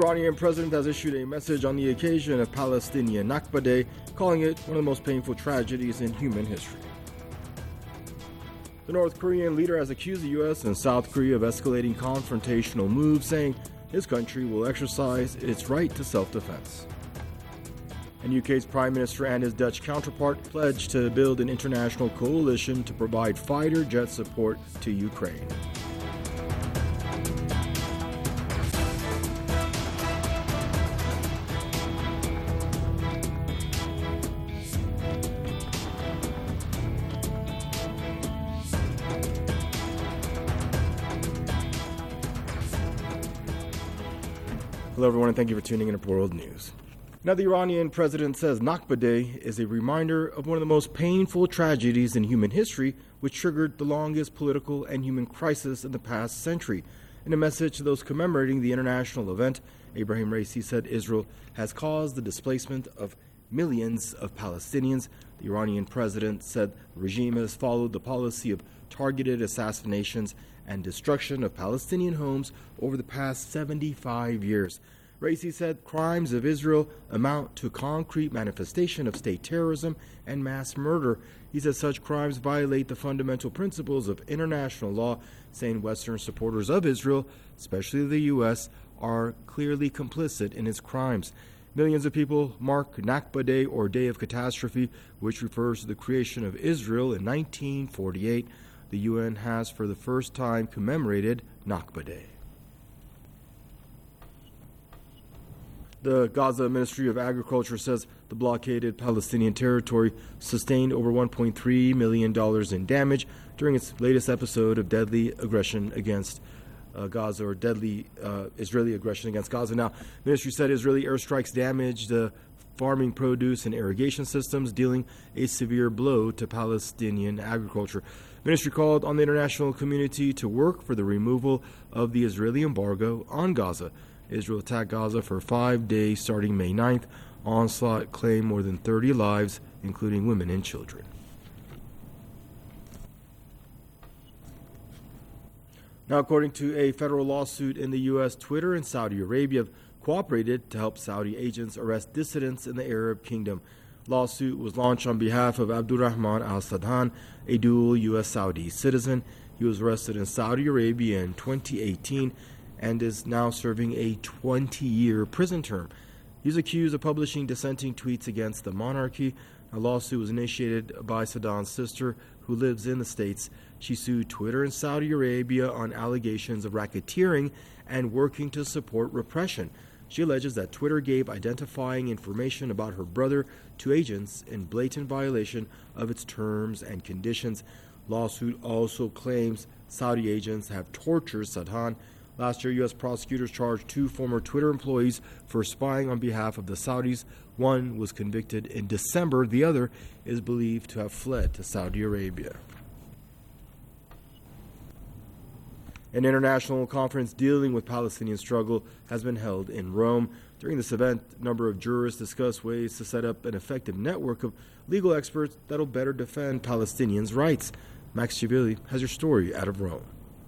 Iranian president has issued a message on the occasion of Palestinian Nakba Day, calling it one of the most painful tragedies in human history. The North Korean leader has accused the U.S. and South Korea of escalating confrontational moves, saying his country will exercise its right to self-defense. And UK's Prime Minister and his Dutch counterpart pledged to build an international coalition to provide fighter jet support to Ukraine. Hello everyone and thank you for tuning in to World News. Now, the Iranian president says Nakba Day is a reminder of one of the most painful tragedies in human history, which triggered the longest political and human crisis in the past century. In a message to those commemorating the international event, Ebrahim Raisi said Israel has caused the displacement of millions of Palestinians. The Iranian president said the regime has followed the policy of targeted assassinations and destruction of Palestinian homes over the past 75 years. Raisi said crimes of Israel amount to concrete manifestation of state terrorism and mass murder. He said such crimes violate the fundamental principles of international law, saying Western supporters of Israel, especially the U.S., are clearly complicit in its crimes. Millions of people mark Nakba Day, or Day of Catastrophe, which refers to the creation of Israel in 1948. The UN has for the first time commemorated Nakba Day. The Gaza Ministry of Agriculture says the blockaded Palestinian territory sustained over $1.3 million in damage during its latest episode of deadly aggression against Gaza, or deadly Israeli aggression against Gaza. Now, the ministry said Israeli airstrikes damaged the farming, produce, and irrigation systems, dealing a severe blow to Palestinian agriculture. The ministry called on the international community to work for the removal of the Israeli embargo on Gaza. Israel attacked Gaza for 5 days starting May 9th. Onslaught claimed more than 30 lives, including women and children. Now, according to a federal lawsuit in the U.S., Twitter and Saudi Arabia have cooperated to help Saudi agents arrest dissidents in the Arab Kingdom. Lawsuit was launched on behalf of Abdurrahman al-Sadhan, a dual U.S.-Saudi citizen. He was arrested in Saudi Arabia in 2018 and is now serving a 20-year prison term. He's accused of publishing dissenting tweets against the monarchy. A lawsuit was initiated by Sadhan's sister, who lives in the States. She sued Twitter in Saudi Arabia on allegations of racketeering and working to support repression. She alleges that Twitter gave identifying information about her brother to agents in blatant violation of its terms and conditions. Lawsuit also claims Saudi agents have tortured Sadhan. Last year, U.S. prosecutors charged 2 former Twitter employees for spying on behalf of the Saudis. One was convicted in December. The other is believed to have fled to Saudi Arabia. An international conference dealing with Palestinian struggle has been held in Rome. During this event, a number of jurists discussed ways to set up an effective network of legal experts that will better defend Palestinians' rights. Max Chivili has your story out of Rome.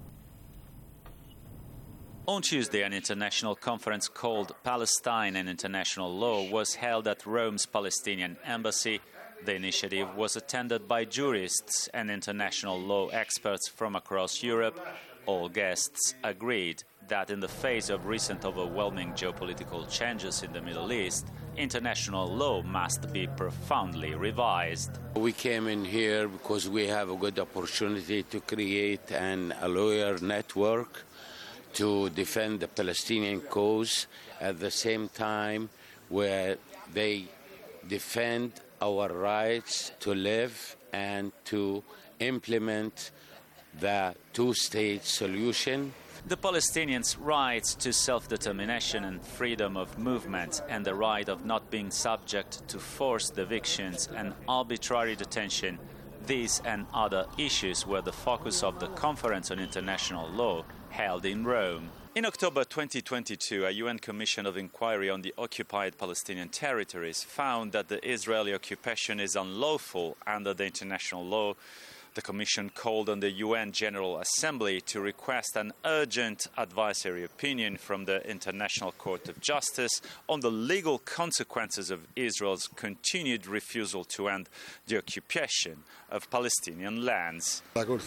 On Tuesday, an international conference called Palestine and International Law was held at Rome's Palestinian Embassy. The initiative was attended by jurists and international law experts from across Europe. All guests agreed that in the face of recent overwhelming geopolitical changes in the Middle East, international law must be profoundly revised. We came in here because we have a good opportunity to create a lawyer network to defend the Palestinian cause at the same time where they defend our rights to live and to implement the two-state solution. The Palestinians' rights to self-determination and freedom of movement, and the right of not being subject to forced evictions and arbitrary detention, these and other issues were the focus of the Conference on International Law held in Rome. In October 2022, a UN Commission of Inquiry on the occupied Palestinian territories found that the Israeli occupation is unlawful under the international law. The Commission called on the UN General Assembly to request an urgent advisory opinion from the International Court of Justice on the legal consequences of Israel's continued refusal to end the occupation of Palestinian lands.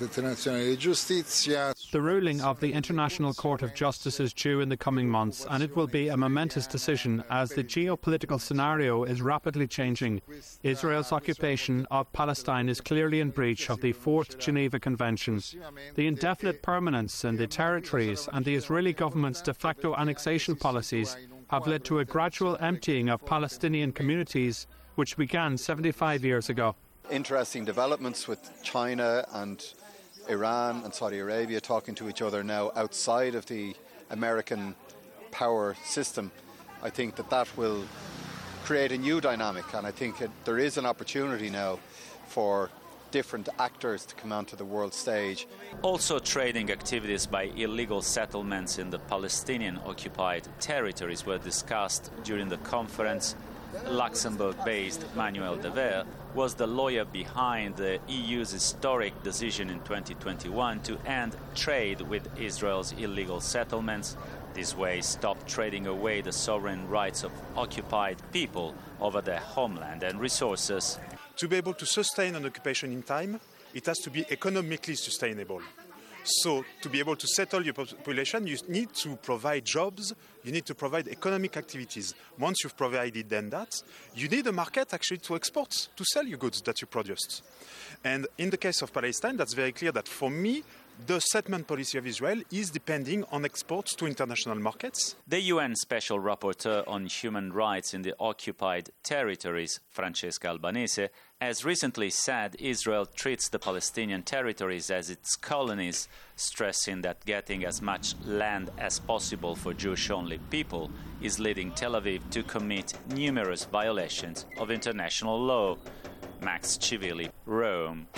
The ruling of the International Court of Justice is due in the coming months, and it will be a momentous decision as the geopolitical scenario is rapidly changing. Israel's occupation of Palestine is clearly in breach of the Fourth Geneva Convention. The indefinite permanence in the territories and the Israeli government's de facto annexation policies have led to a gradual emptying of Palestinian communities, which began 75 years ago. Interesting developments with China and Iran and Saudi Arabia talking to each other now outside of the American power system. I think that will create a new dynamic, and I think there is an opportunity now for different actors to come onto the world stage. Also, trading activities by illegal settlements in the Palestinian-occupied territories were discussed during the conference. Luxembourg-based Manuel Dever was the lawyer behind the EU's historic decision in 2021 to end trade with Israel's illegal settlements. This way, stop trading away the sovereign rights of occupied people over their homeland and resources. To be able to sustain an occupation in time, it has to be economically sustainable. So to be able to settle your population, you need to provide jobs, you need to provide economic activities. Once you've provided them that, you need a market actually to export, to sell your goods that you produced. And in the case of Palestine, that's very clear that for me, the settlement policy of Israel is depending on exports to international markets. The UN Special Rapporteur on Human Rights in the Occupied Territories, Francesca Albanese, has recently said Israel treats the Palestinian territories as its colonies, stressing that getting as much land as possible for Jewish-only people is leading Tel Aviv to commit numerous violations of international law. Max Chivili, Rome.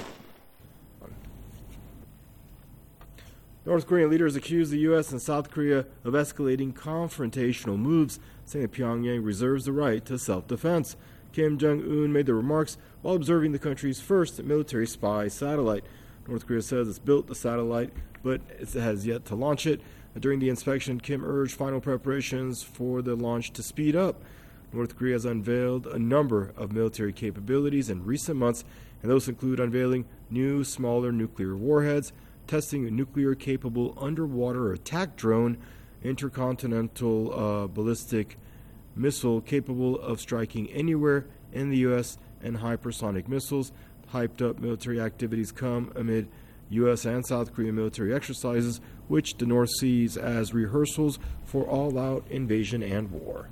North Korean leaders accuse the U.S. and South Korea of escalating confrontational moves, saying that Pyongyang reserves the right to self-defense. Kim Jong-un made the remarks while observing the country's first military spy satellite. North Korea says it's built the satellite, but it has yet to launch it. During the inspection, Kim urged final preparations for the launch to speed up. North Korea has unveiled a number of military capabilities in recent months, and those include unveiling new, smaller nuclear warheads, testing a nuclear-capable underwater attack drone, intercontinental ballistic missile capable of striking anywhere in the U.S., and hypersonic missiles. Hyped-up military activities come amid U.S. and South Korean military exercises, which the North sees as rehearsals for all-out invasion and war.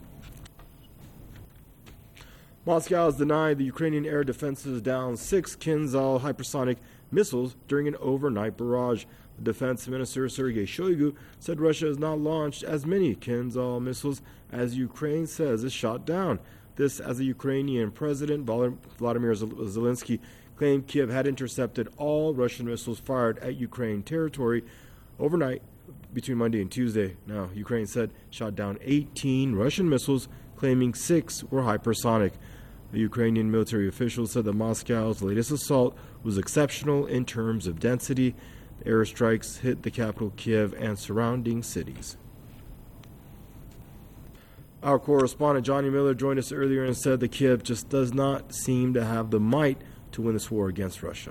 Moscow has denied the Ukrainian air defenses downed 6 Kinzhal hypersonic missiles during an overnight barrage. The defense minister Sergei Shoigu said Russia has not launched as many Kinzhal missiles as Ukraine says is shot down. This as the Ukrainian President Vladimir Zelensky claimed Kiev had intercepted all Russian missiles fired at Ukraine territory overnight between Monday and Tuesday. Now, Ukraine said shot down 18 Russian missiles, claiming 6 were hypersonic. The Ukrainian military officials said that Moscow's latest assault was exceptional in terms of density. The airstrikes hit the capital Kiev and surrounding cities. Our correspondent Johnny Miller joined us earlier and said that Kiev just does not seem to have the might to win this war against Russia.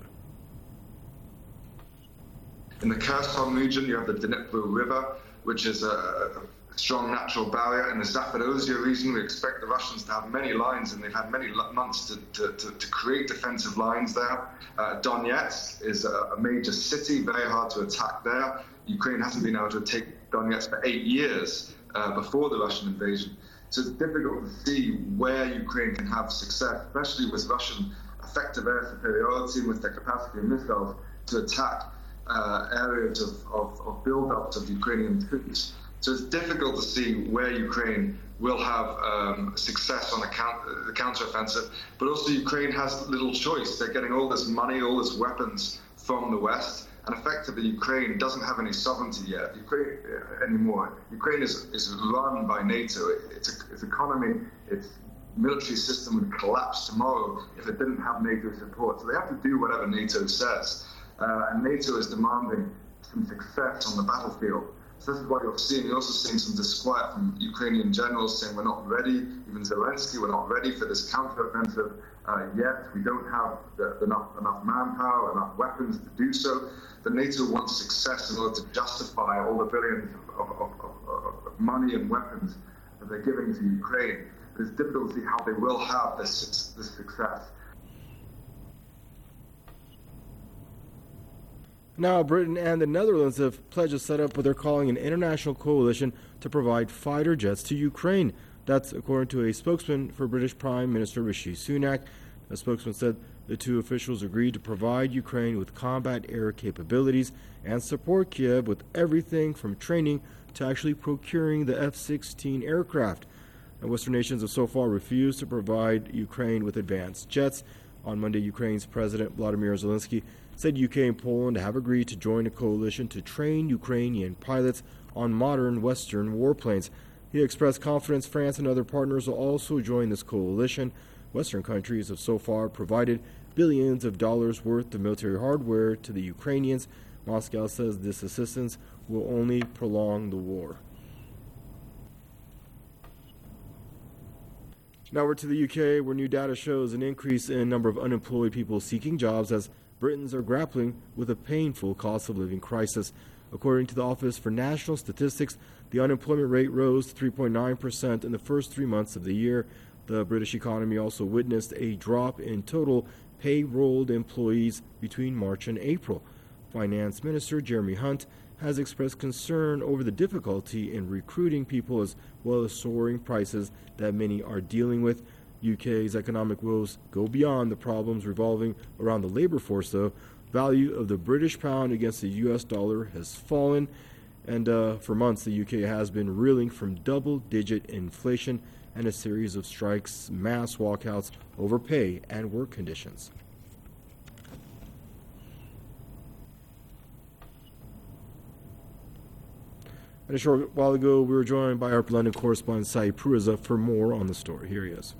In the Kherson region, you have the Dnipro River, which is a strong natural barrier. In the Zaporozhye region, we expect the Russians to have many lines, and they've had many months to create defensive lines there. Donetsk is a major city, very hard to attack there. Ukraine hasn't been able to take Donetsk for 8 years before the Russian invasion. So it's difficult to see where Ukraine can have success, especially with Russian effective air superiority and with their capacity of missiles to attack areas of build-ups of Ukrainian troops. So it's difficult to see where Ukraine will have success on the counteroffensive. But also Ukraine has little choice. They're getting all this money, all this weapons from the West. And effectively, Ukraine doesn't have any sovereignty yet anymore. Ukraine is run by NATO. Its economy, its military system would collapse tomorrow if it didn't have NATO support. So they have to do whatever NATO says. and NATO is demanding some success on the battlefield. So this is what you're also seeing some disquiet from Ukrainian generals saying we're not ready, even Zelensky, we're not ready for this counteroffensive yet. We don't have enough manpower, enough weapons to do so. The NATO wants success in order to justify all the billions of money and weapons that they're giving to Ukraine. It's difficult to see how they will have this success. Now, Britain and the Netherlands have pledged to set up what they're calling an international coalition to provide fighter jets to Ukraine. That's according to a spokesman for British Prime Minister Rishi Sunak. The spokesman said the two officials agreed to provide Ukraine with combat air capabilities and support Kiev with everything from training to actually procuring the F-16 aircraft. And Western nations have so far refused to provide Ukraine with advanced jets. On Monday, Ukraine's President Vladimir Zelensky said UK and Poland have agreed to join a coalition to train Ukrainian pilots on modern Western warplanes. He expressed confidence France and other partners will also join this coalition. Western countries have so far provided billions of dollars worth of military hardware to the Ukrainians. Moscow says this assistance will only prolong the war. Now we're to the UK, where new data shows an increase in number of unemployed people seeking jobs as Britons are grappling with a painful cost of living crisis. According to the Office for National Statistics, the unemployment rate rose to 3.9% in the first 3 months of the year. The British economy also witnessed a drop in total payrolled employees between March and April. Finance Minister Jeremy Hunt has expressed concern over the difficulty in recruiting people as well as soaring prices that many are dealing with. UK's economic woes go beyond the problems revolving around the labor force, though. Value of the British pound against the US dollar has fallen, and for months the UK has been reeling from double-digit inflation and a series of strikes, mass walkouts over pay and work conditions. And a short while ago, we were joined by our London correspondent Saeed Puriza for more on the story. Here he is.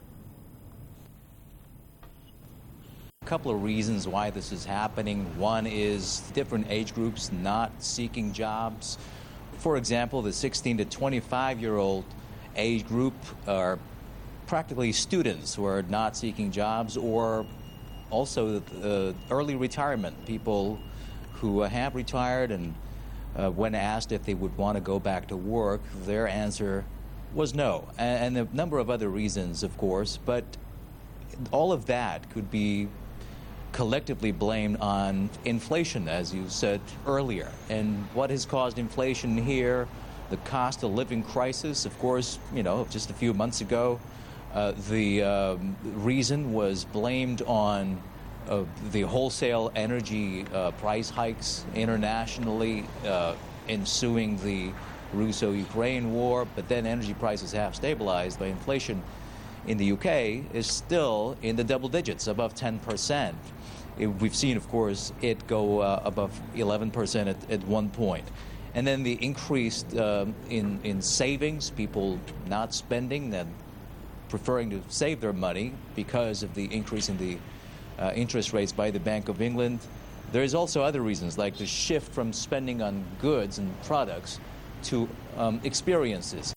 A couple of reasons why this is happening. One is different age groups not seeking jobs. For example, the 16 to 25-year-old age group are practically students who are not seeking jobs, or also early retirement, people who have retired and when asked if they would want to go back to work, their answer was no. And a number of other reasons, of course, but all of that could be collectively blamed on inflation, as you said earlier. And what has caused inflation here? The cost of living crisis. Of course, just a few months ago, the reason was blamed on the wholesale energy price hikes internationally ensuing the Russo-Ukraine war, but then energy prices have stabilized, but inflation in the UK is still in the double digits, above 10%. We've seen, of course, it go above 11% at one point. And then the increase in savings, people not spending and preferring to save their money because of the increase in the interest rates by the Bank of England. There's also other reasons, like the shift from spending on goods and products to experiences.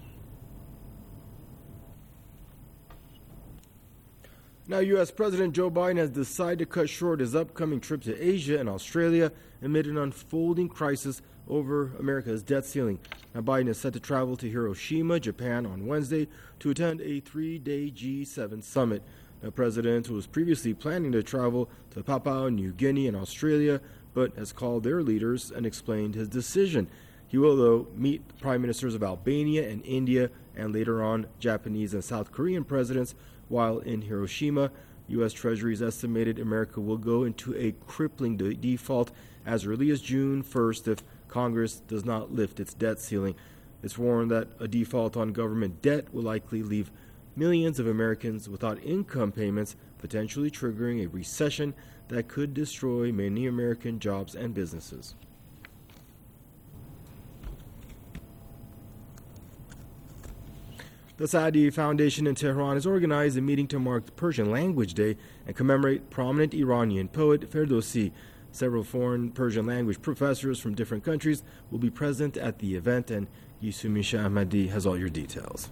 Now, U.S. President Joe Biden has decided to cut short his upcoming trip to Asia and Australia amid an unfolding crisis over America's debt ceiling. Now, Biden is set to travel to Hiroshima, Japan on Wednesday to attend a 3-day G7 summit. The president was previously planning to travel to Papua New Guinea and Australia, but has called their leaders and explained his decision. He will, though, meet the prime ministers of Albania and India, and later on Japanese and South Korean presidents. While in Hiroshima, U.S. Treasury has estimated America will go into a crippling default as early as June 1st if Congress does not lift its debt ceiling. It's warned that a default on government debt will likely leave millions of Americans without income payments, potentially triggering a recession that could destroy many American jobs and businesses. The Saadi Foundation in Tehran has organized a meeting to mark Persian Language Day and commemorate prominent Iranian poet Ferdowsi. Several foreign Persian language professors from different countries will be present at the event, and Yusumi Shah Ahmadi has all your details.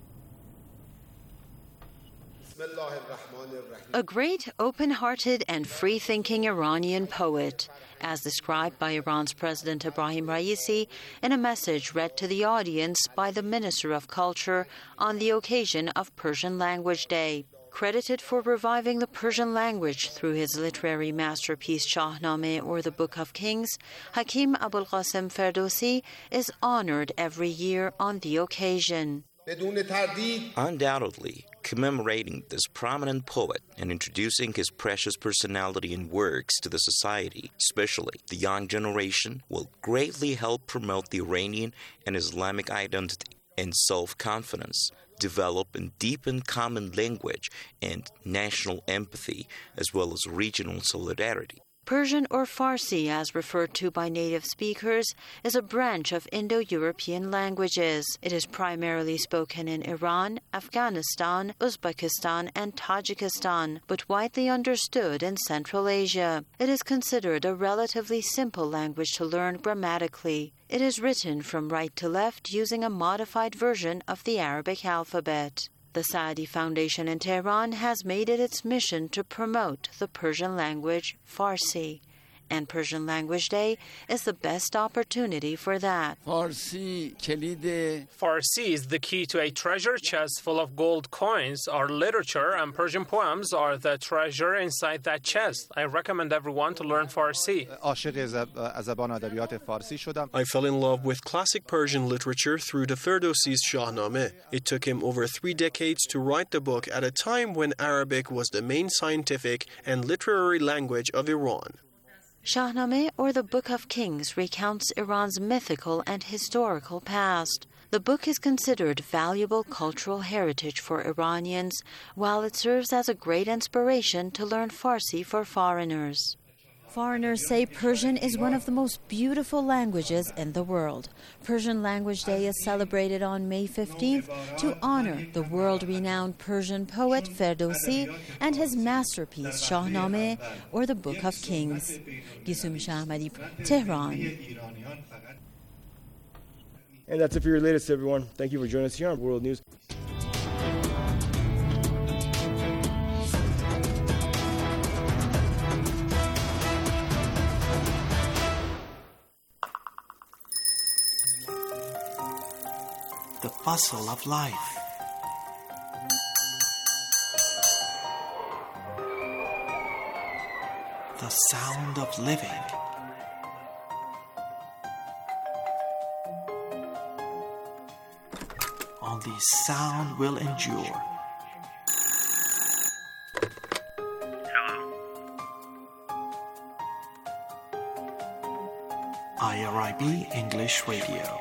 A great, open-hearted and free-thinking Iranian poet, as described by Iran's President Ebrahim Raisi in a message read to the audience by the Minister of Culture on the occasion of Persian Language Day. Credited for reviving the Persian language through his literary masterpiece Shahnameh, or the Book of Kings, Hakim Abolqasem Ferdowsi is honored every year on the occasion. Undoubtedly, commemorating this prominent poet and introducing his precious personality and works to the society, especially the young generation, will greatly help promote the Iranian and Islamic identity and self-confidence, develop and deepen common language and national empathy, as well as regional solidarity. Persian, or Farsi as referred to by native speakers, is a branch of Indo-European languages. It is primarily spoken in Iran, Afghanistan, Uzbekistan, and Tajikistan, but widely understood in Central Asia. It is considered a relatively simple language to learn grammatically. It is written from right to left using a modified version of the Arabic alphabet. The Saadi Foundation in Tehran has made it its mission to promote the Persian language, Farsi, and Persian Language Day is the best opportunity for that. Farsi is the key to a treasure chest full of gold coins. Our literature and Persian poems are the treasure inside that chest. I recommend everyone to learn Farsi. I fell in love with classic Persian literature through the Ferdowsi's Shahnameh. It took him over 3 decades to write the book at a time when Arabic was the main scientific and literary language of Iran. Shahnameh, or the Book of Kings, recounts Iran's mythical and historical past. The book is considered valuable cultural heritage for Iranians, while it serves as a great inspiration to learn Farsi for foreigners. Foreigners say Persian is one of the most beautiful languages in the world. Persian Language Day is celebrated on May 15th to honor the world-renowned Persian poet Ferdowsi and his masterpiece Shahnameh, or the Book of Kings. Yusumi Shah Ahmadi, Tehran. And that's it for your latest, everyone. Thank you for joining us here on World News. The bustle of life. The sound of living. Only sound will endure. IRIB English Radio.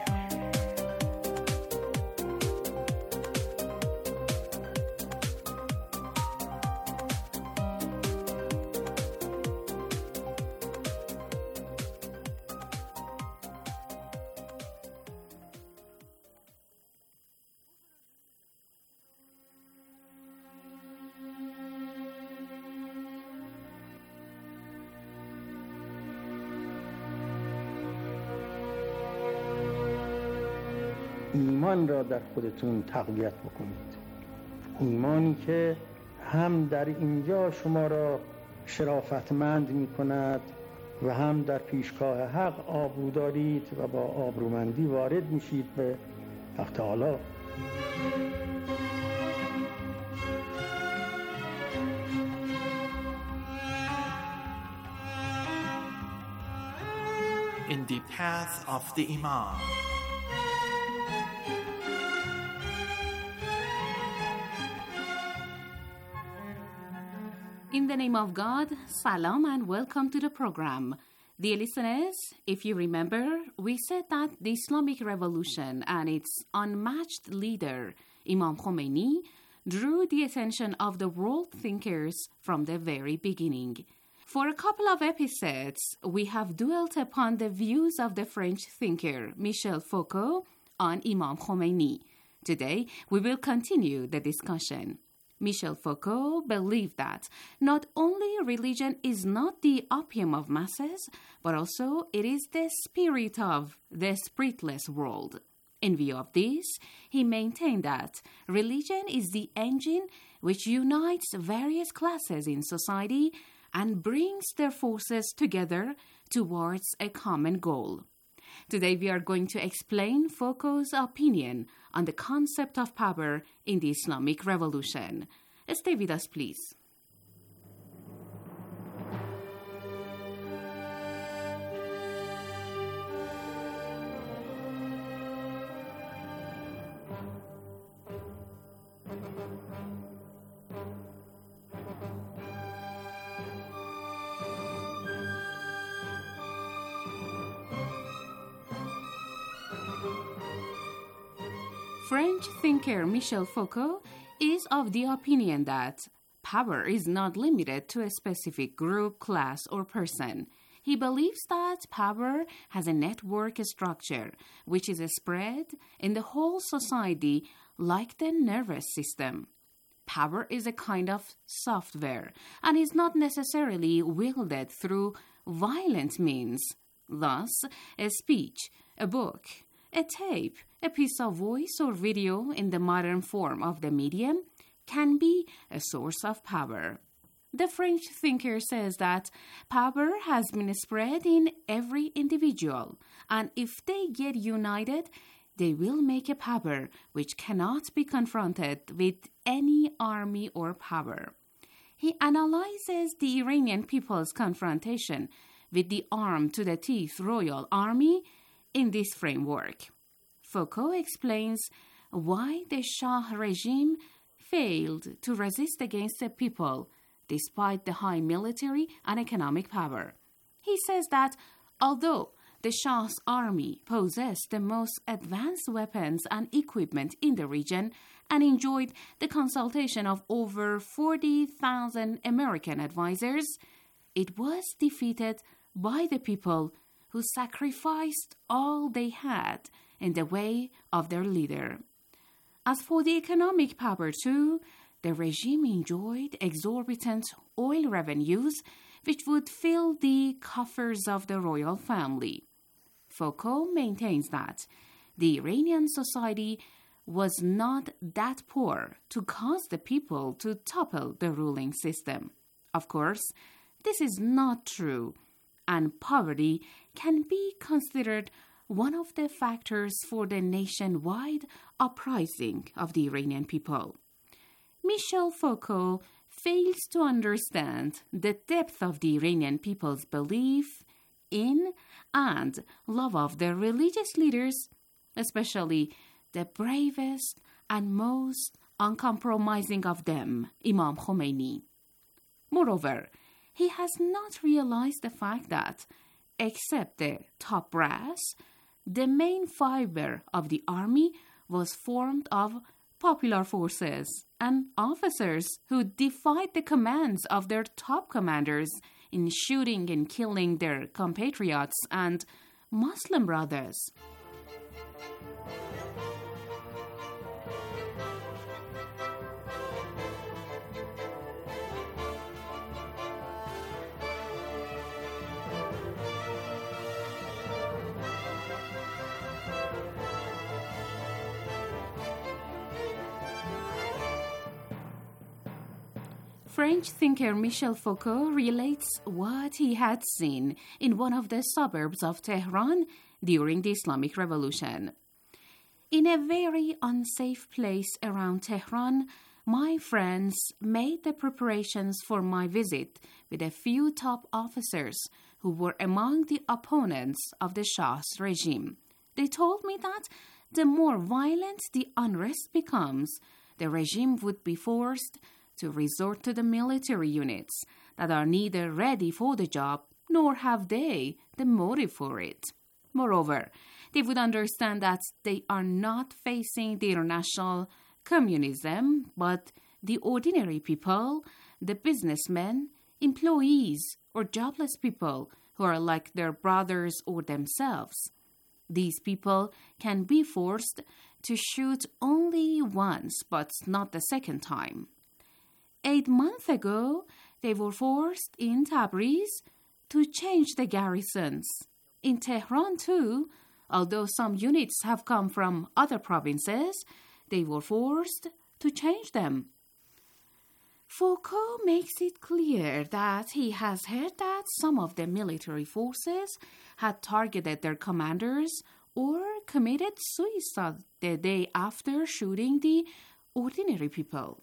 ایمان را در خودتون تقویت بکنید. ایمانی که هم در اینجا شما را شرافتمند می کند و هم در پیشگاه حق آبرو دارید و با آبرومندی وارد میشید به حق تعالی. In the path of the Imam. In the name of God, salam and welcome to the program. Dear listeners, if you remember, we said that the Islamic Revolution and its unmatched leader, Imam Khomeini, drew the attention of the world thinkers from the very beginning. For a couple of episodes, we have dwelt upon the views of the French thinker Michel Foucault on Imam Khomeini. Today, we will continue the discussion. Michel Foucault believed that not only religion is not the opium of masses, but also it is the spirit of the spiritless world. In view of this, he maintained that religion is the engine which unites various classes in society and brings their forces together towards a common goal. Today we are going to explain Foucault's opinion on the concept of power in the Islamic Revolution. Stay with us, please. French thinker Michel Foucault is of the opinion that power is not limited to a specific group, class, or person. He believes that power has a network structure which is spread in the whole society like the nervous system. Power is a kind of software and is not necessarily wielded through violent means. Thus, a speech, a book, a tape, a piece of voice or video in the modern form of the medium can be a source of power. The French thinker says that power has been spread in every individual, and if they get united, they will make a power which cannot be confronted with any army or power. He analyzes the Iranian people's confrontation with the armed-to-the-teeth royal army in this framework. Foucault explains why the Shah regime failed to resist against the people despite the high military and economic power. He says that although the Shah's army possessed the most advanced weapons and equipment in the region and enjoyed the consultation of over 40,000 American advisors, it was defeated by the people who sacrificed all they had in the way of their leader. As for the economic power too, the regime enjoyed exorbitant oil revenues which would fill the coffers of the royal family. Foucault maintains that the Iranian society was not that poor to cause the people to topple the ruling system. Of course, this is not true, and poverty can be considered one of the factors for the nationwide uprising of the Iranian people. Michel Foucault fails to understand the depth of the Iranian people's belief in and love of their religious leaders, especially the bravest and most uncompromising of them, Imam Khomeini. Moreover, he has not realized the fact that, except the top brass, the main fiber of the army was formed of popular forces and officers who defied the commands of their top commanders in shooting and killing their compatriots and Muslim brothers. French thinker Michel Foucault relates what he had seen in one of the suburbs of Tehran during the Islamic Revolution. In a very unsafe place around Tehran, my friends made the preparations for my visit with a few top officers who were among the opponents of the Shah's regime. They told me that the more violent the unrest becomes, the regime would be forced to resort to the military units that are neither ready for the job nor have they the motive for it. Moreover, they would understand that they are not facing the international communism, but the ordinary people, the businessmen, employees, or jobless people who are like their brothers or themselves. These people can be forced to shoot only once, but not the second time. 8 months ago, they were forced in Tabriz to change the garrisons. In Tehran, too, although some units have come from other provinces, they were forced to change them. Foucault makes it clear that he has heard that some of the military forces had targeted their commanders or committed suicide the day after shooting the ordinary people.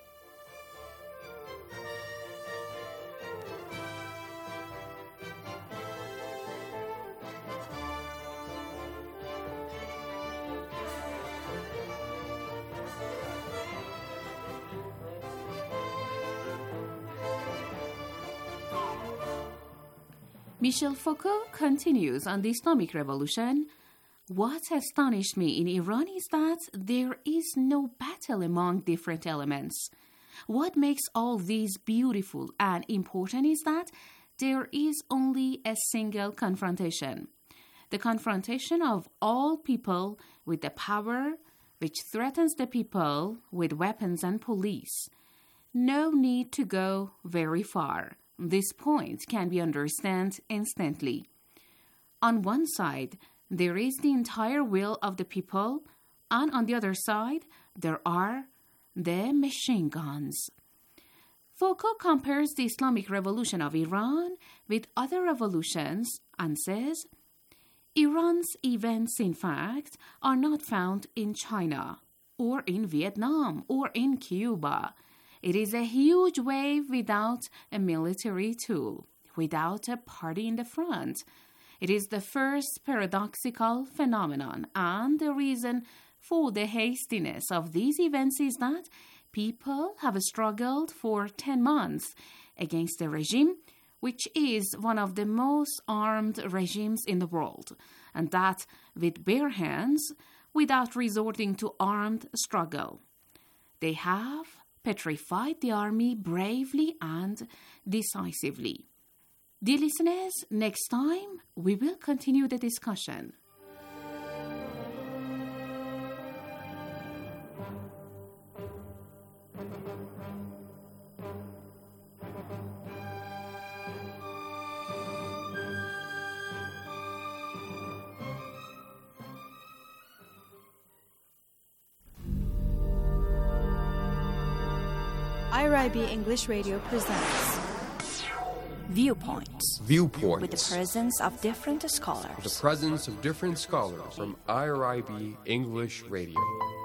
Michel Foucault continues on the Islamic Revolution. What astonished me in Iran is that there is no battle among different elements. What makes all these beautiful and important is that there is only a single confrontation. The confrontation of all people with the power which threatens the people with weapons and police. No need to go very far. This point can be understood instantly. On one side, there is the entire will of the people, and on the other side, there are the machine guns. Foucault compares the Islamic Revolution of Iran with other revolutions and says, Iran's events, in fact, are not found in China, or in Vietnam, or in Cuba. It is a huge wave without a military tool, without a party in the front. It is the first paradoxical phenomenon, and the reason for the hastiness of these events is that people have struggled for 10 months against a regime which is one of the most armed regimes in the world, and that with bare hands, without resorting to armed struggle. They have petrified the army bravely and decisively. Dear listeners, next time we will continue the discussion. IRIB English Radio presents Viewpoints. Viewpoints. With the presence of different scholars. The presence of different scholars from IRIB English Radio.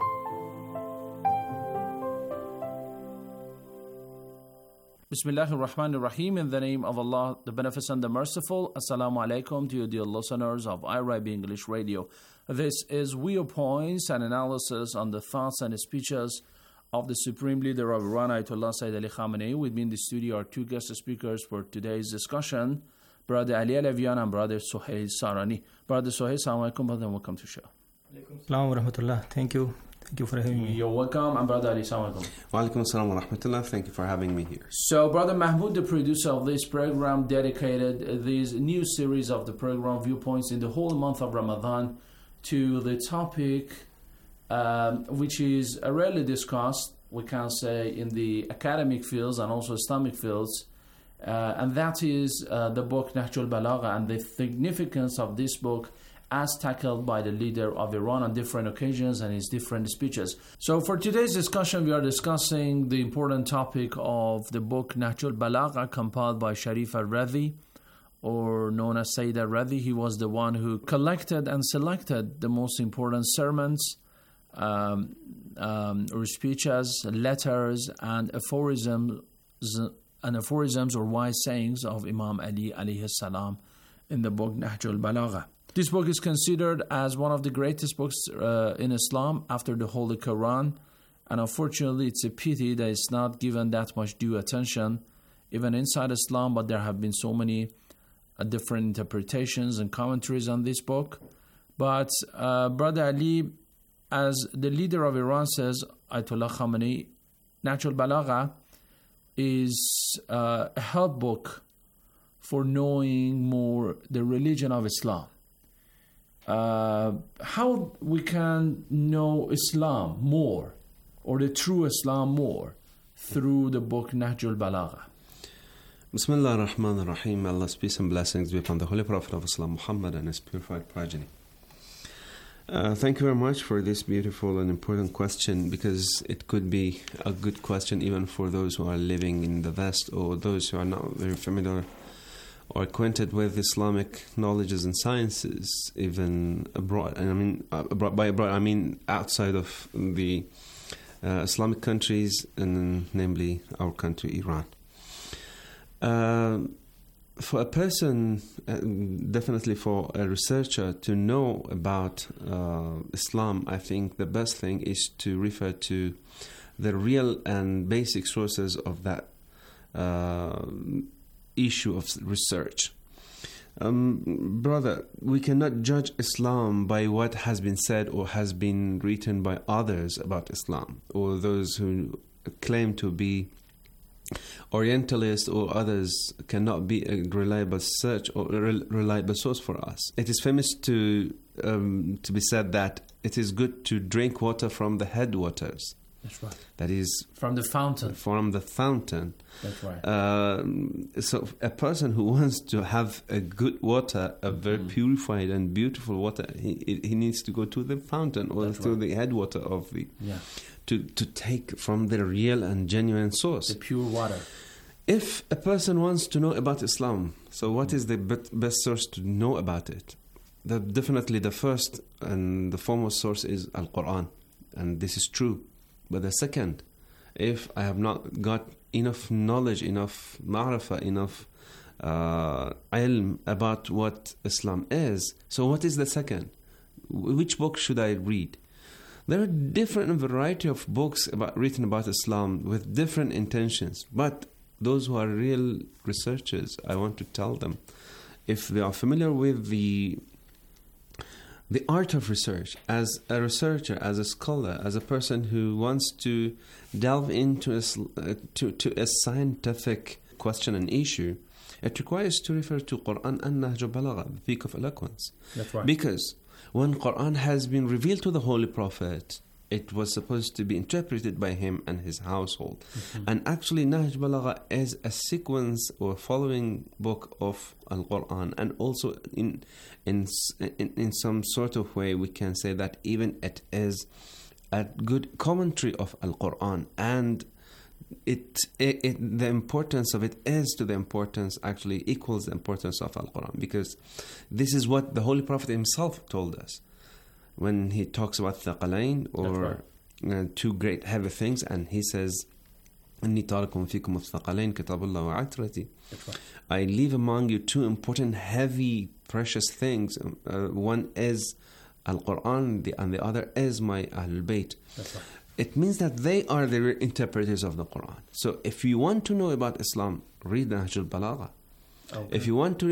Bismillahir Rahmanir Rahim. In the name of Allah, the Beneficent, the Merciful. Assalamu alaikum to you, dear listeners of IRIB English Radio. This is Viewpoints, an analysis on the thoughts and speeches of the Supreme Leader of Iran, Ayatollah Sayyid Ali Khamenei. With me in the studio are two guest speakers for today's discussion, Brother Ali Alavian and Brother Suhail Sarani. Brother Suhail, Assalamu alaikum, brother, and welcome to the show. Assalamu wa rahmatullah. Thank you for having me. You're welcome. And Brother Ali, Assalamu alaikum. Wa alaikum assalam wa rahmatullah. Thank you for having me here. So, Brother Mahmoud, the producer of this program, dedicated this new series of the program, Viewpoints, in the whole month of Ramadan to the topic which is rarely discussed, we can say, in the academic fields and also Islamic fields, and that is the book Nahjul Balagha and the significance of this book as tackled by the leader of Iran on different occasions and his different speeches. So for today's discussion, we are discussing the important topic of the book Nahjul Balagha, compiled by Sharif al-Radhi, or known as Sayyid al-Radhi. He was the one who collected and selected the most important sermons, or speeches, letters, and aphorisms or wise sayings of Imam Ali alayhi salam in the book Nahjul Balagha. This book is considered as one of the greatest books in Islam after the Holy Quran, and unfortunately it's a pity that it's not given that much due attention even inside Islam, but there have been so many different interpretations and commentaries on this book. But Brother Ali, as the leader of Iran says, Ayatollah Khamenei, Nahjul Balagha is a help book for knowing more the religion of Islam. How we can know Islam more, or the true Islam more, through the book Nahjul Balagha. Bismillah ar-Rahman ar-Rahim. Allah's peace and blessings be upon the Holy Prophet of Islam, Muhammad, and his purified progeny. Thank you very much for this beautiful and important question, because it could be a good question even for those who are living in the West or those who are not very familiar or acquainted with Islamic knowledges and sciences, even abroad. And by abroad, I mean outside of the Islamic countries, and namely our country, Iran. For a person, definitely for a researcher to know about Islam, I think the best thing is to refer to the real and basic sources of that issue of research. Brother, we cannot judge Islam by what has been said or has been written by others about Islam, or those who claim to be Orientalists or others cannot be a reliable search or a reliable source for us. It is famous to be said that it is good to drink water from the headwaters. That's right. That is from the fountain. From the fountain. That's right. So a person who wants to have a good water, a very purified and beautiful water, he needs to go to the fountain or to the headwater of the. Yeah. To take from the real and genuine source. The pure water. If a person wants to know about Islam, so what is the best source to know about it? Definitely the first and the foremost source is Al-Quran. And this is true. But the second, if I have not got enough knowledge, enough ma'rifah, enough ilm about what Islam is, so what is the second? Which book should I read? There are different variety of books written about Islam with different intentions. But those who are real researchers, I want to tell them, if they are familiar with the art of research, as a researcher, as a scholar, as a person who wants to delve into a scientific question and issue, it requires to refer to Quran and Nahjul Balagha, the Peak of Eloquence. That's right. Because when Quran has been revealed to the Holy Prophet, it was supposed to be interpreted by him and his household. Mm-hmm. And actually, Nahj Balagha is a sequence or following book of Al-Quran. And also, in some sort of way, we can say that even it is a good commentary of Al-Quran. And the importance of it is to the importance, actually equals the importance of Al-Quran, because this is what the Holy Prophet himself told us when he talks about Thaqalain, or two great heavy things, and he says, إِنِّي تَارَكُمْ فِيكُمُ الثَّقَلَيْنِ كِتَابُ اللَّهِ وَعَتْرَتِي. I leave among you two important, heavy, precious things. One is Al-Quran, and the other is my Ahlul Bayt. That's right. It means that they are the interpreters of the Quran. So if you want to know about Islam, read Nahjul Balagha. Okay. If you want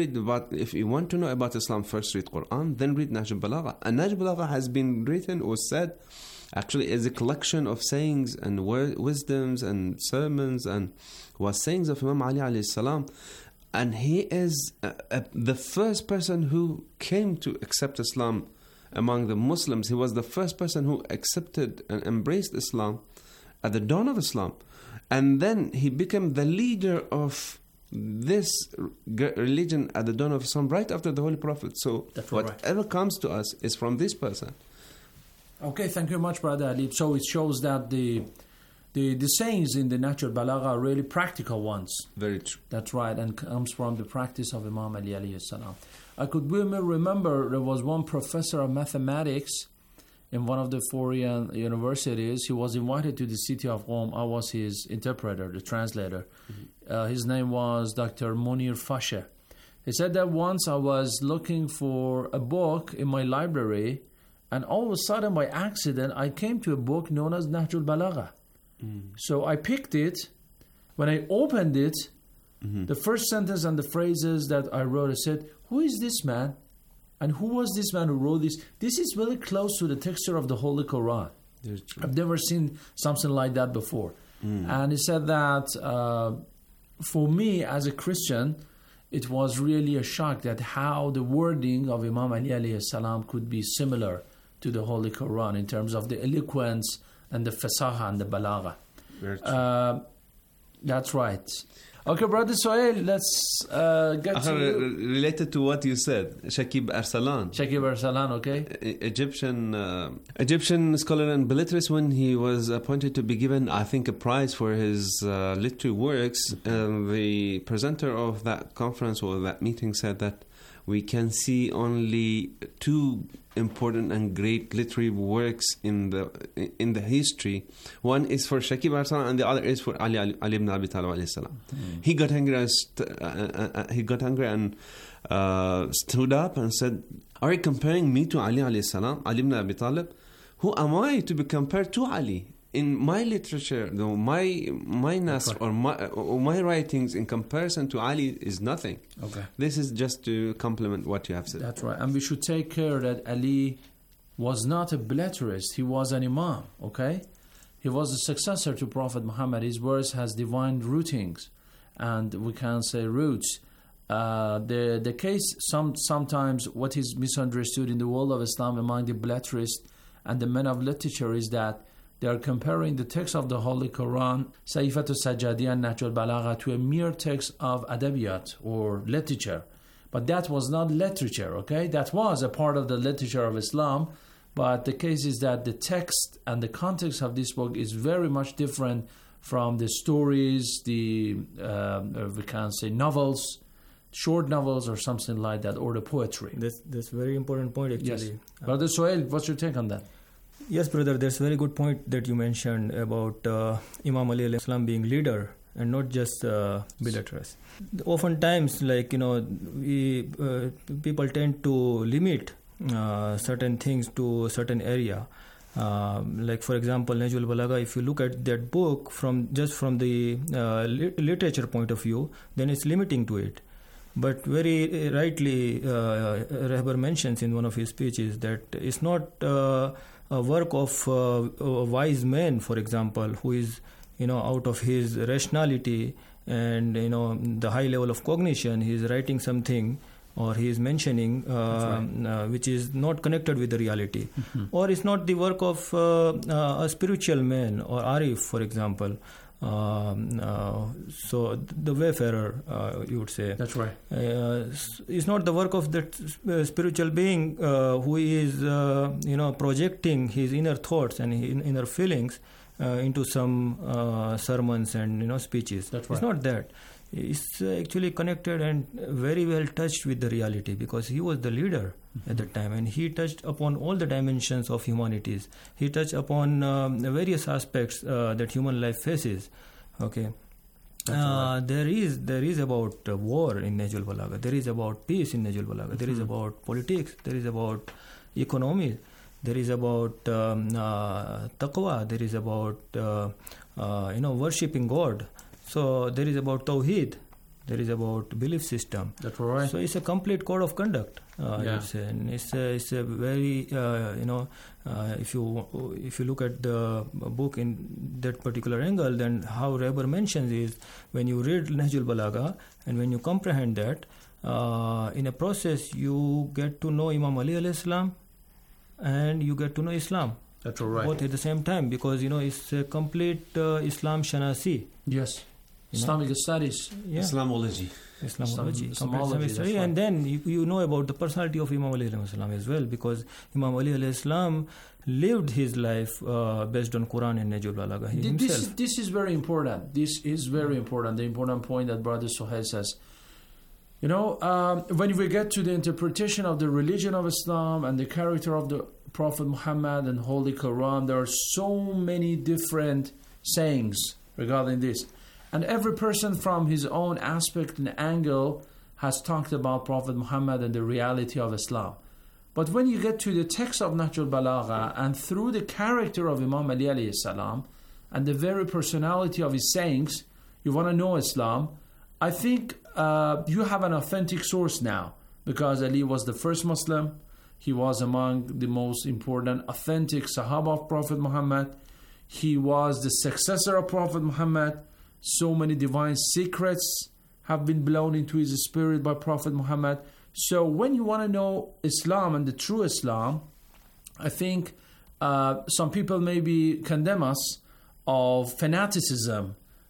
to know about Islam, first read Quran, then read Nahjul Balagha. And Nahjul Balagha has been written or said, actually is a collection of sayings and wisdoms and sermons and was sayings of Imam Ali alayhi salam. And he is the first person who came to accept Islam among the Muslims. He was the first person who accepted and embraced Islam at the dawn of Islam. And then he became the leader of this religion at the dawn of Islam right after the Holy Prophet. So whatever comes to us is from this person. Okay, thank you very much, Brother Ali. So it shows that the sayings in the Nahjul Balagha are really practical ones. Very true. That's right, and comes from the practice of Imam Ali alayhi salam. I could remember there was one professor of mathematics in one of the foreign universities. He was invited to the city of Qom. I was his interpreter, the translator. Mm-hmm. His name was Dr. Munir Fashe. He said that once I was looking for a book in my library, and all of a sudden, by accident, I came to a book known as Nahjul Balagha. Mm. So I picked it. When I opened it, the first sentence and the phrases that I wrote, I said, who is this man? And who was this man who wrote this? This is very close to the texture of the Holy Quran. I've never seen something like that before. And he said that for me as a Christian, it was really a shock that how the wording of Imam Ali alayhi salam could be similar to the Holy Quran in terms of the eloquence and the fasaha and the balagha. That's right. Okay, Brother Sohail, let's get to related to what you said, Shakib Arsalan. Shakib Arsalan, okay. Egyptian scholar and belletrist, when he was appointed to be given, I think, a prize for his literary works, the presenter of that conference or that meeting said that we can see only two important and great literary works in the history. One is for Shakib Arsalan and the other is for Ali ibn Abi Talib alayhi salam. He got angry and stood up and said, "Are you comparing me to Ali alayhi salam, Ali ibn Abi Talib? Who am I to be compared to Ali? In my literature, though, my nasr or my writings in comparison to Ali is nothing." Okay. This is just to complement what you have said. That's right. And we should take care that Ali was not a belletrist. He was an imam, okay? He was a successor to Prophet Muhammad. His verse has divine rootings, and we can say roots. The case, sometimes what is misunderstood in the world of Islam among the belletrists and the men of literature is that they are comparing the text of the Holy Quran, Saifat al-Sajjadi and Nahj al-Balagha, to a mere text of adabiyat or literature. But that was not literature, okay? That was a part of the literature of Islam. But the case is that the text and the context of this book is very much different from the stories, we can say novels, short novels or something like that, or the poetry. That's very important point, actually. Yes. Brother Sohail, what's your take on that? Yes, brother, that's a very good point that you mentioned about Imam Ali alayhi salam being leader and not just belletrist. Oftentimes, people tend to limit certain things to a certain area. Like, for example, Nahj al-Balagha, if you look at that book from the literature point of view, then it's limiting to it. But very rightly, Rehbar mentions in one of his speeches that it's not a work of a wise man, for example, who is, out of his rationality and, the high level of cognition, he is writing something or he is mentioning which is not connected with the reality. Mm-hmm. Or it's not the work of a spiritual man or Arif, for example. So the wayfarer, you would say. That's right. It's not the work of that spiritual being who is, projecting his inner thoughts and his inner feelings into some sermons and speeches. That's right. It's not that. It's actually connected and very well touched with the reality, because he was the leader at that time, and he touched upon all the dimensions of humanities. He touched upon various aspects that human life faces. Okay, right. There is about war in Nahj al-Balagha. There is about peace in Nahj al-Balagha. There is about politics. There is about economy. There is about taqwa. There is about worshipping God. So there is about Tawheed, there is about belief system. That's right. So it's a complete code of conduct. I'd say. And it's a very if you look at the book in that particular angle, then how Rehbar mentions is when you read Nahj al-Balagha and when you comprehend that, in a process you get to know Imam Ali alayhi salam and you get to know Islam. That's right. Both at the same time, because it's a complete Islam Shanasi. Yes. Islamic studies. Yeah. Islamology. Right. And then you know about the personality of Imam Ali alayhi salam as well, because Imam Ali alayhi salam lived his life based on Quran and Nahj al-Balagha himself. This is very important. This is very important. The important point that Brother Sohail says. When we get to the interpretation of the religion of Islam and the character of the Prophet Muhammad and Holy Quran, there are so many different sayings regarding this. And every person from his own aspect and angle has talked about Prophet Muhammad and the reality of Islam. But when you get to the text of Nahj al-Balagha and through the character of Imam Ali alayhi salam and the very personality of his sayings, you want to know Islam, I think you have an authentic source now, because Ali was the first Muslim. He was among the most important, authentic Sahaba of Prophet Muhammad. He was the successor of Prophet Muhammad. So many divine secrets have been blown into his spirit by Prophet Muhammad. So when you want to know Islam and the true Islam, I think some people maybe condemn us of fanaticism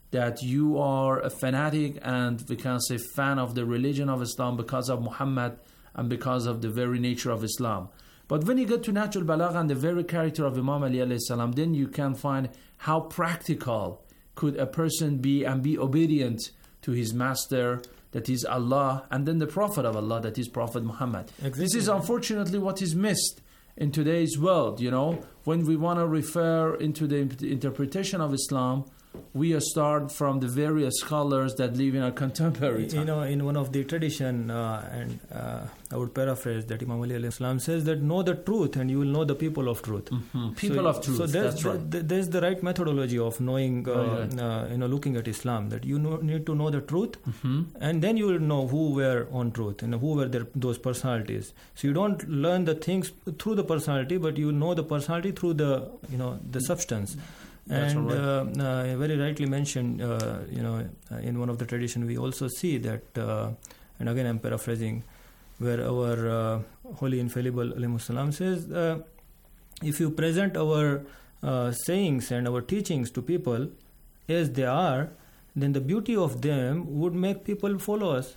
that you are a fanatic and, we can say, fan of the religion of Islam because of Muhammad and because of the very nature of Islam. But when you get to Nahjul Balagha and the very character of Imam Ali alayhi salam, then you can find how practical could a person be and be obedient to his master, that is Allah, and then the Prophet of Allah, that is Prophet Muhammad. Exactly. This is unfortunately what is missed in today's world, when we want to refer into the interpretation of Islam, we start from the various scholars that live in our contemporary time. In one of the tradition, and I would paraphrase that Imam Ali alayhi salam says that know the truth and you will know the people of truth. Mm-hmm. People of truth, that's right. There's the right methodology of knowing, looking at Islam, that you need to know the truth, and then you will know who were on truth and who were those personalities. So you don't learn the things through the personality, but you know the personality through the substance. And very rightly mentioned, in one of the tradition we also see that, and again I'm paraphrasing, where our Holy Infallible alayhi salam says, if you present our sayings and our teachings to people as they are, then the beauty of them would make people follow us.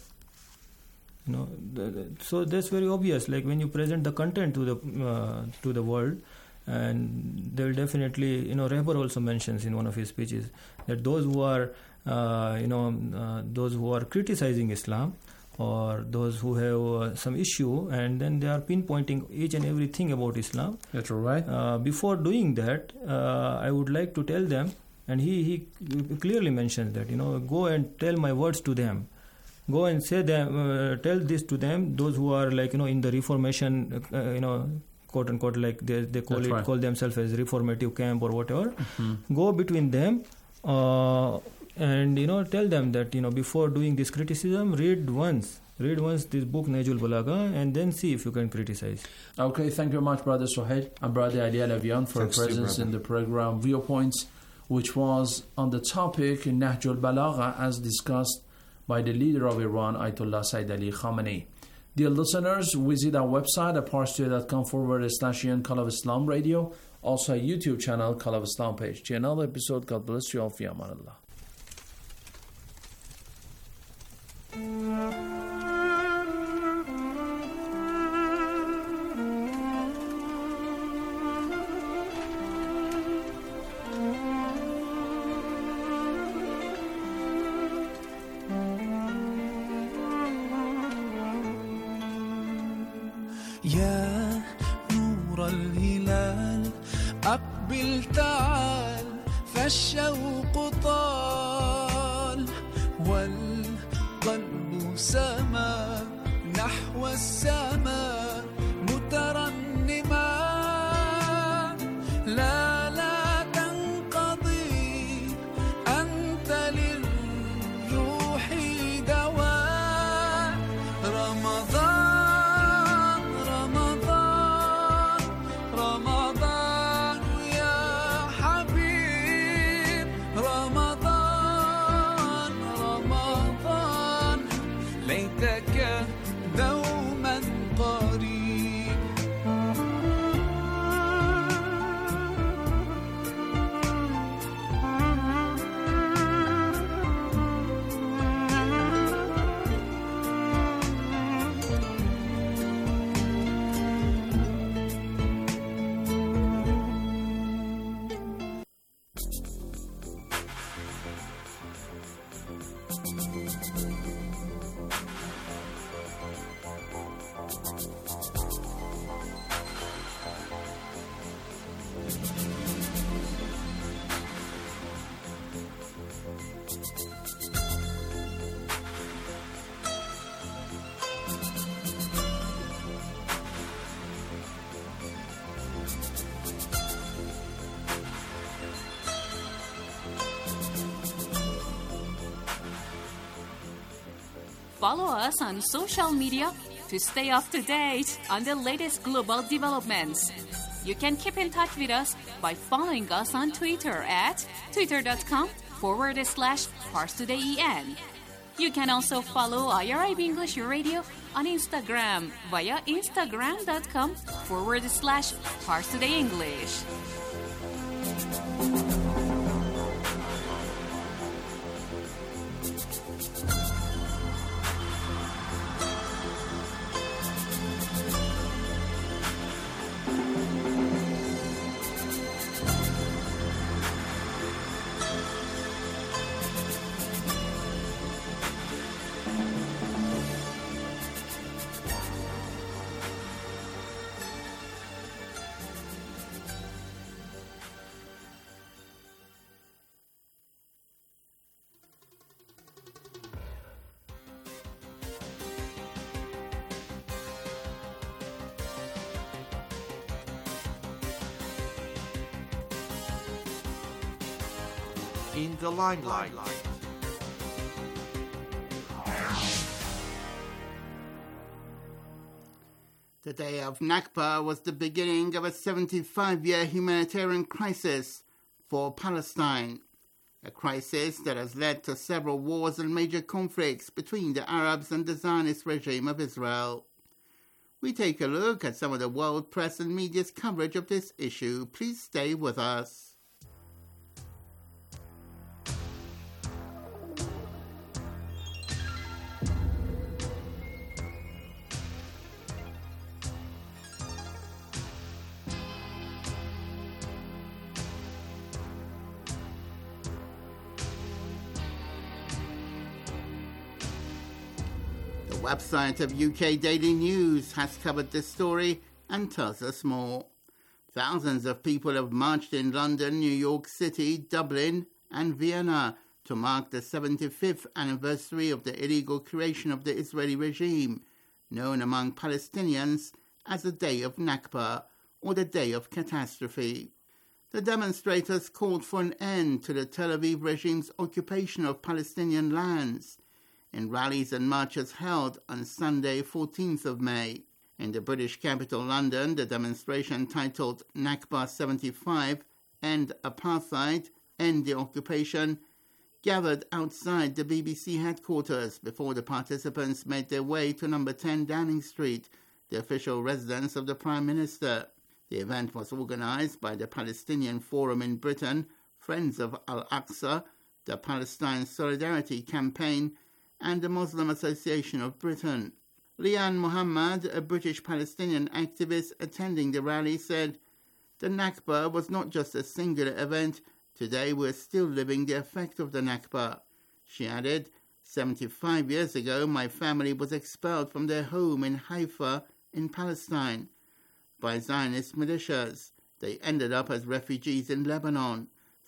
So that's very obvious. Like when you present the content to the world. And they will definitely, Rehbar also mentions in one of his speeches that those who are, those who are criticizing Islam or those who have some issue, and then they are pinpointing each and everything about Islam. That's right. Before doing that, I would like to tell them, and he clearly mentions that, go and tell my words to them. Go and say them, tell this to them. Those who are in the Reformation, quote unquote, like they call it, right, call themselves as reformative camp or whatever. Mm-hmm. Go between them and tell them that before doing this criticism, read once this book Nahjul Balagha, and then see if you can criticize. Okay, thank you very much, Brother Suhail and Brother Ali Alavian, for your presence in the program Viewpoints, which was on the topic in Nahjul Balagha as discussed by the leader of Iran, Ayatollah Sayyid Ali Khamenei. Dear listeners, visit our website at parstoday.com/Ian Call of Islam Radio, also a YouTube channel, Call of Islam page. To another episode, God bless you all. Fi amanillah. يا نور الهلال أقبل تعال فالشوق طال والقلب سما نحو السماء مترنما لا تنقضي أنت للروح دواء رمضان Follow us on social media to stay up to date on the latest global developments. You can keep in touch with us by following us on Twitter at twitter.com/ParsTodayEN. You can also follow IRIB English Radio on Instagram via instagram.com/ParsTodayEnglish. in the limelight. The day of Nakba was the beginning of a 75-year humanitarian crisis for Palestine, a crisis that has led to several wars and major conflicts between the Arabs and the Zionist regime of Israel. We take a look at some of the world press and media's coverage of this issue. Please stay with us. The website of UK Daily News has covered this story and tells us more. Thousands of people have marched in London, New York City, Dublin and Vienna to mark the 75th anniversary of the illegal creation of the Israeli regime, known among Palestinians as the Day of Nakba or the Day of Catastrophe. The demonstrators called for an end to the Tel Aviv regime's occupation of Palestinian lands in rallies and marches held on Sunday, 14th of May. In the British capital, London, the demonstration titled Nakba 75, End Apartheid, End the Occupation, gathered outside the BBC headquarters before the participants made their way to number 10 Downing Street, the official residence of the Prime Minister. The event was organised by the Palestinian Forum in Britain, Friends of Al-Aqsa, the Palestine Solidarity Campaign, and the Muslim Association of Britain. Lian Muhammad, a British Palestinian activist attending the rally, said, "The Nakba was not just a singular event. Today we're still living the effect of the Nakba." She added, 75 years ago, my family was expelled from their home in Haifa in Palestine by Zionist militias. They ended up as refugees in Lebanon.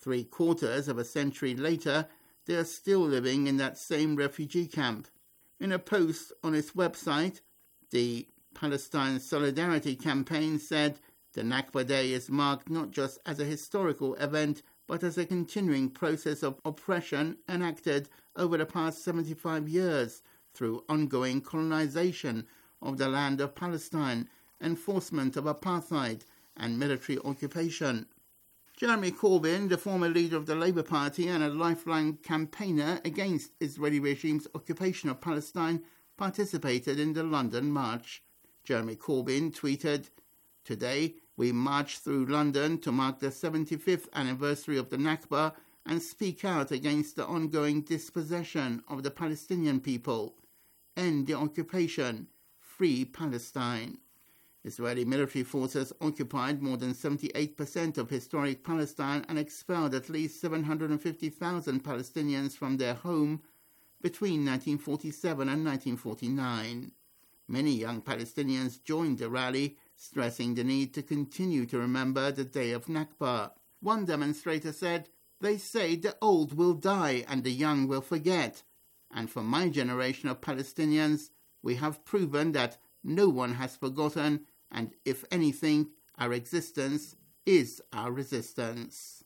3/4 of a century later, they are still living in that same refugee camp. In a post on its website, the Palestine Solidarity Campaign said the Nakba Day is marked not just as a historical event, but as a continuing process of oppression enacted over the past 75 years through ongoing colonization of the land of Palestine, enforcement of apartheid, and military occupation. Jeremy Corbyn, the former leader of the Labour Party and a lifelong campaigner against Israeli regime's occupation of Palestine, participated in the London March. Jeremy Corbyn tweeted, "Today we march through London to mark the 75th anniversary of the Nakba and speak out against the ongoing dispossession of the Palestinian people. End the occupation. Free Palestine." Israeli military forces occupied more than 78% of historic Palestine and expelled at least 750,000 Palestinians from their home between 1947 and 1949. Many young Palestinians joined the rally, stressing the need to continue to remember the Day of Nakba. One demonstrator said, "They say the old will die and the young will forget. And for my generation of Palestinians, we have proven that no one has forgotten, and if anything, our existence is our resistance."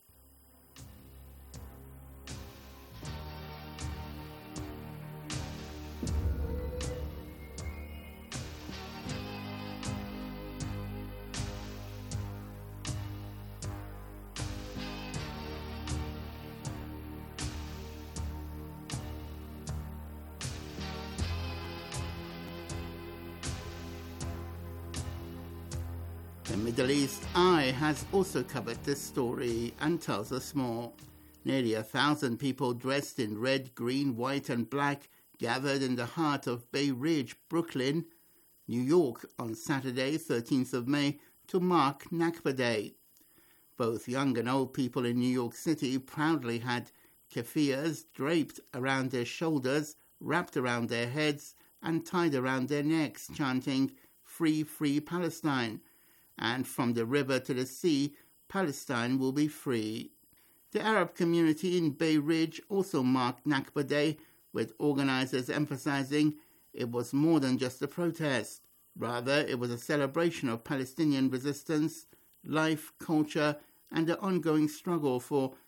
The Middle East Eye has also covered this story and tells us more. Nearly 1,000 people dressed in red, green, white and black gathered in the heart of Bay Ridge, Brooklyn, New York on Saturday, 13th of May, to mark Nakba Day. Both young and old people in New York City proudly had keffiyehs draped around their shoulders, wrapped around their heads and tied around their necks, chanting, "Free, free Palestine," and "From the river to the sea, Palestine will be free." The Arab community in Bay Ridge also marked Nakba Day, with organizers emphasizing it was more than just a protest. Rather, it was a celebration of Palestinian resistance, life, culture, and the ongoing struggle for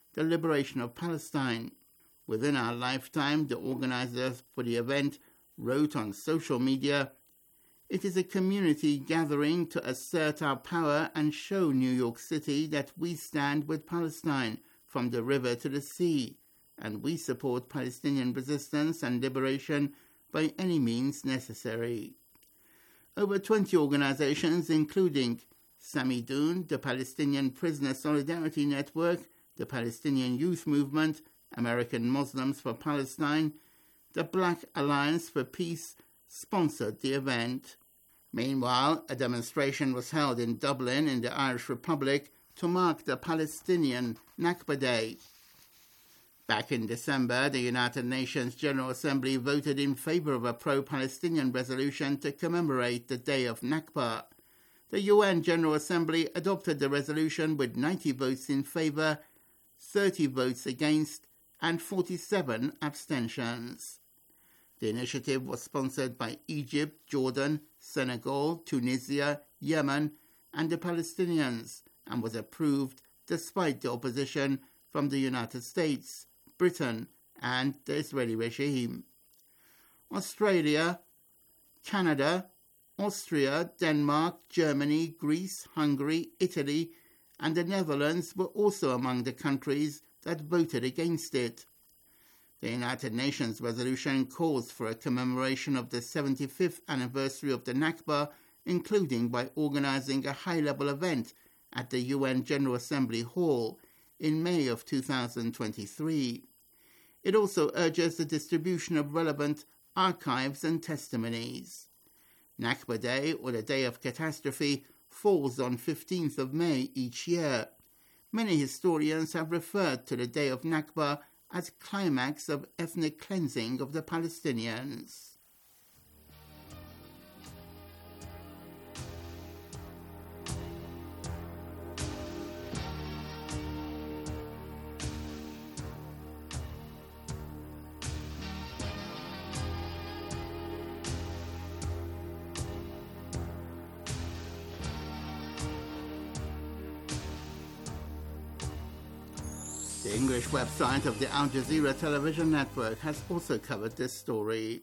the liberation of Palestine. Within our lifetime, the organizers for the event wrote on social media, "It is a community gathering to assert our power and show New York City that we stand with Palestine from the river to the sea, and we support Palestinian resistance and liberation by any means necessary." Over 20 organizations, including Samidoun, the Palestinian Prisoner Solidarity Network, the Palestinian Youth Movement, American Muslims for Palestine, the Black Alliance for Peace, sponsored the event. Meanwhile, a demonstration was held in Dublin in the Irish Republic to mark the Palestinian Nakba Day. Back in December, the United Nations General Assembly voted in favor of a pro-Palestinian resolution to commemorate the Day of Nakba. The UN General Assembly adopted the resolution with 90 votes in favor, 30 votes against, and 47 abstentions. The initiative was sponsored by Egypt, Jordan, Senegal, Tunisia, Yemen, and the Palestinians, and was approved despite the opposition from the United States, Britain, and the Israeli regime. Australia, Canada, Austria, Denmark, Germany, Greece, Hungary, Italy, and the Netherlands were also among the countries that voted against it. The United Nations resolution calls for a commemoration of the 75th anniversary of the Nakba, including by organizing a high-level event at the UN General Assembly Hall in May of 2023. It also urges the distribution of relevant archives and testimonies. Nakba Day, or the Day of Catastrophe, falls on 15th of May each year. Many historians have referred to the Day of Nakba as climax of ethnic cleansing of the Palestinians. The English website of the Al Jazeera television network has also covered this story.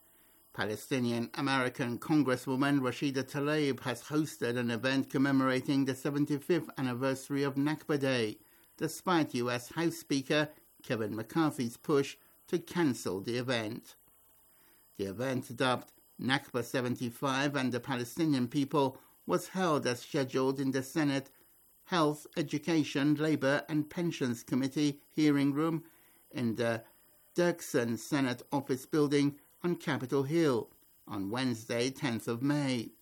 Palestinian-American Congresswoman Rashida Tlaib has hosted an event commemorating the 75th anniversary of Nakba Day, despite U.S. House Speaker Kevin McCarthy's push to cancel the event. The event, dubbed Nakba 75 and the Palestinian People, was held as scheduled in the Senate Health, Education, Labour and Pensions Committee hearing room in the Dirksen Senate Office Building on Capitol Hill on Wednesday, 10th of May.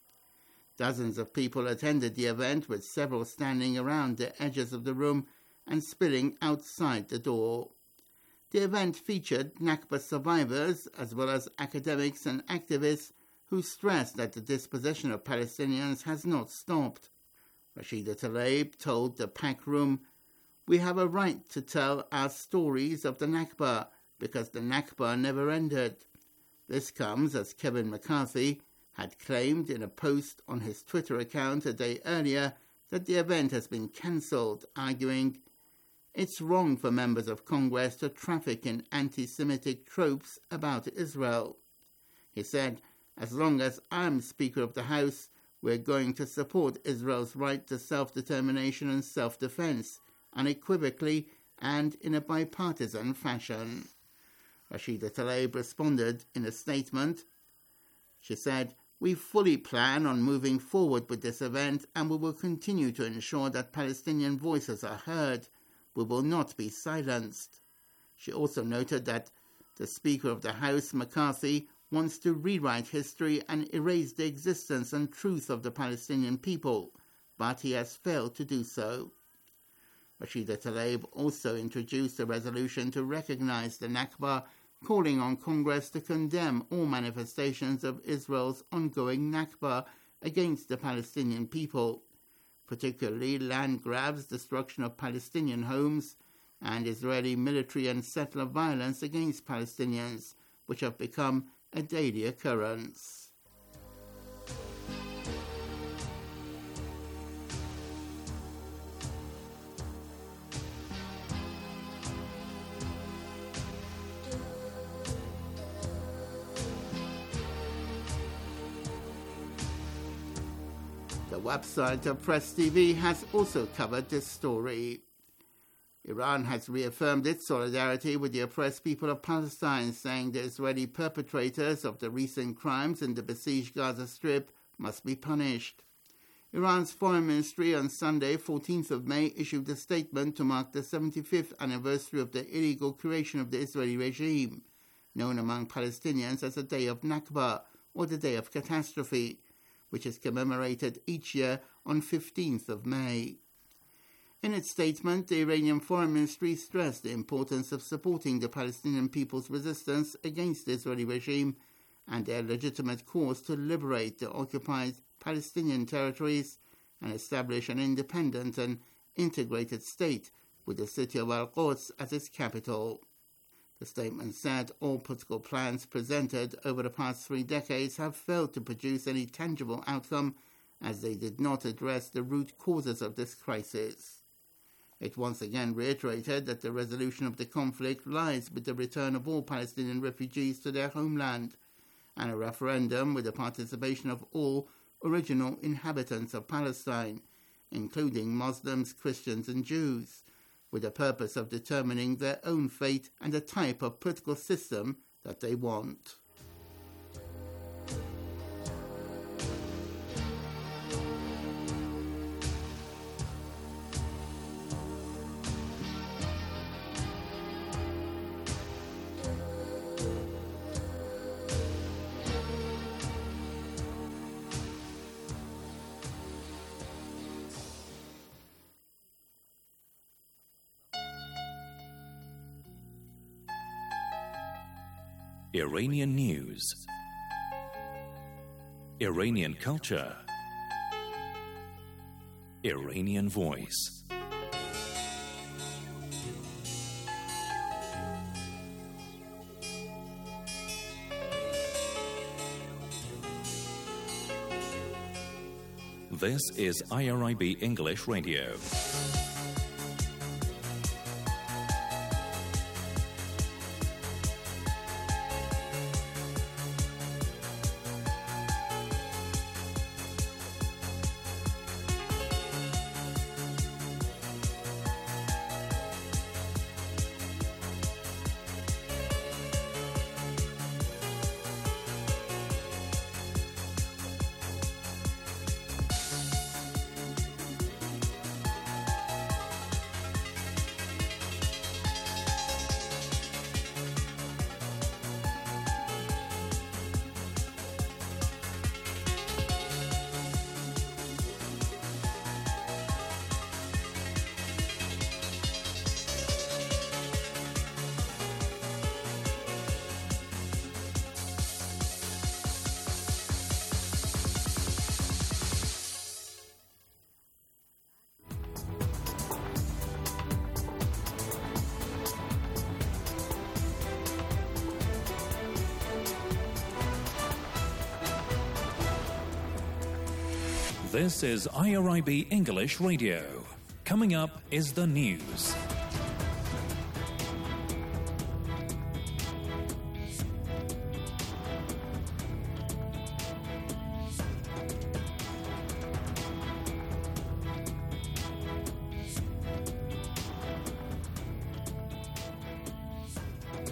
Dozens of people attended the event, with several standing around the edges of the room and spilling outside the door. The event featured Nakba survivors as well as academics and activists who stressed that the dispossession of Palestinians has not stopped. Rashida Tlaib told the packed room, "We have a right to tell our stories of the Nakba because the Nakba never ended." This comes as Kevin McCarthy had claimed in a post on his Twitter account a day earlier that the event has been cancelled, arguing, "It's wrong for members of Congress to traffic in anti-Semitic tropes about Israel." He said, "As long as I'm Speaker of the House, we're going to support Israel's right to self-determination and self-defense, unequivocally and in a bipartisan fashion." Rashida Tlaib responded in a statement. She said, "We fully plan on moving forward with this event, and we will continue to ensure that Palestinian voices are heard. We will not be silenced." She also noted that the Speaker of the House, McCarthy, wants to rewrite history and erase the existence and truth of the Palestinian people, but he has failed to do so. Rashida Tlaib also introduced a resolution to recognize the Nakba, calling on Congress to condemn all manifestations of Israel's ongoing Nakba against the Palestinian people, particularly land grabs, destruction of Palestinian homes, and Israeli military and settler violence against Palestinians, which have become a daily occurrence. The website of Press TV has also covered this story. Iran has reaffirmed its solidarity with the oppressed people of Palestine, saying the Israeli perpetrators of the recent crimes in the besieged Gaza Strip must be punished. Iran's foreign ministry on Sunday, 14th of May, issued a statement to mark the 75th anniversary of the illegal creation of the Israeli regime, known among Palestinians as the Day of Nakba, or the Day of Catastrophe, which is commemorated each year on 15th of May. In its statement, the Iranian Foreign Ministry stressed the importance of supporting the Palestinian people's resistance against the Israeli regime and their legitimate cause to liberate the occupied Palestinian territories and establish an independent and integrated state with the city of Al-Quds as its capital. The statement said all political plans presented over the past 3 decades have failed to produce any tangible outcome, as they did not address the root causes of this crisis. It once again reiterated that the resolution of the conflict lies with the return of all Palestinian refugees to their homeland, and a referendum with the participation of all original inhabitants of Palestine, including Muslims, Christians and Jews, with the purpose of determining their own fate and the type of political system that they want. Iranian news, Iranian culture, Iranian voice. This is IRIB English Radio. This is IRIB English Radio. Coming up is the news.